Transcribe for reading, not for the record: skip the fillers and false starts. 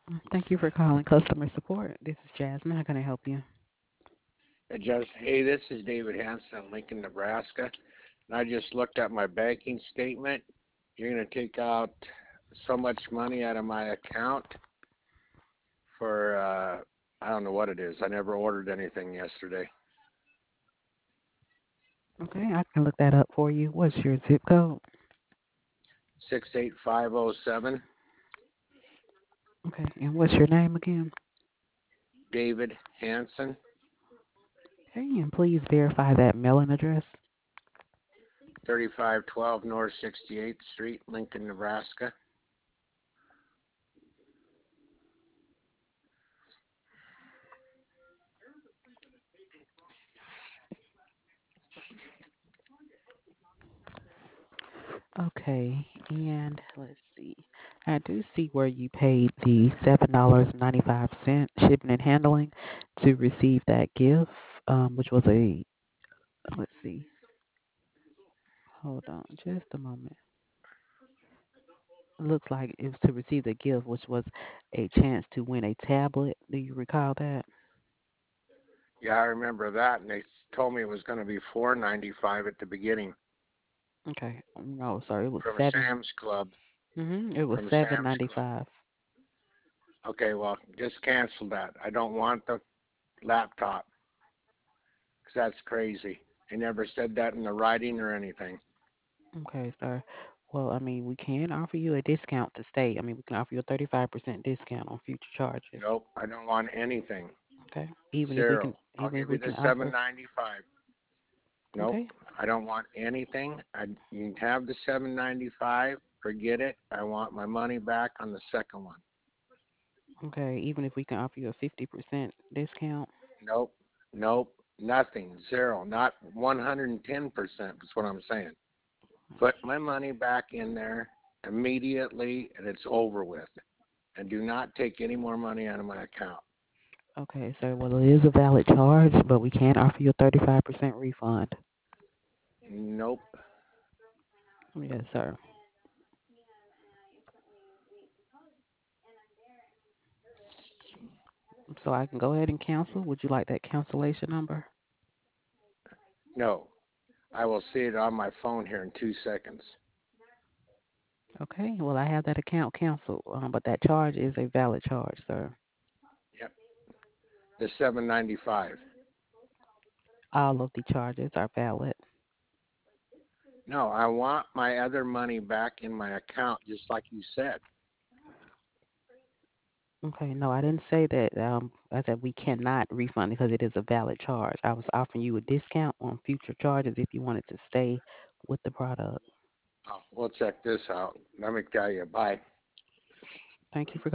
Thank you for calling customer support. This is Jasmine. How can I help you? Hey, this is David Hanson, Lincoln, Nebraska. And I just looked at my banking statement. You're going to take out so much money out of my account for, I don't know what it is. I never ordered anything yesterday. Okay, I can look that up for you. What's your zip code? 68507, Okay, and what's your name again? David Hanson, Okay, and please verify that mailing address. 3512 North 68th Street, Lincoln, Nebraska. Okay, and let's see. I do see where you paid the $7.95 shipping and handling to receive that gift, which was a, let's see, hold on just a moment. Looks like it was to receive the gift, which was a chance to win a tablet. Do you recall that? Yeah, I remember that. And they told me it was going to be $4.95 at the beginning Okay. No, sorry, it was from seven. Sam's Club. It was From seven Sam's ninety Club. five. Okay, well, just cancel that. I don't want the laptop because that's crazy. They never said that in the writing or anything. Okay, sir. Well, I mean, we can offer you a discount to stay. I mean, we can offer you a 35% discount on future charges. Nope, I don't want anything. Okay. Zero. I'll Even if give you we the can seven offer. ninety five. Nope, Okay. I don't want anything. You can have the 795. Forget it. I want my money back on the second one. Okay. Even if we can offer you a 50% discount. Nope, nope, nothing. Zero. Not 110%. Is what I'm saying. Put my money back in there immediately, and it's over with. And do not take any more money out of my account. Okay, sir. Well, it is a valid charge, but we can offer you a 35% refund. Nope. Yes, sir. So I can go ahead and cancel. Would you like that cancellation number? No. I will see it on my phone here in 2 seconds. Okay. Well, I have that account canceled, but that charge is a valid charge, sir. Yep. The 795. All of the charges are valid. No, I want my other money back in my account, just like you said. Okay, no, I didn't say that. I said we cannot refund because it is a valid charge. I was offering you a discount on future charges if you wanted to stay with the product. Oh, we'll check this out. Let me tell you. Bye. Thank you for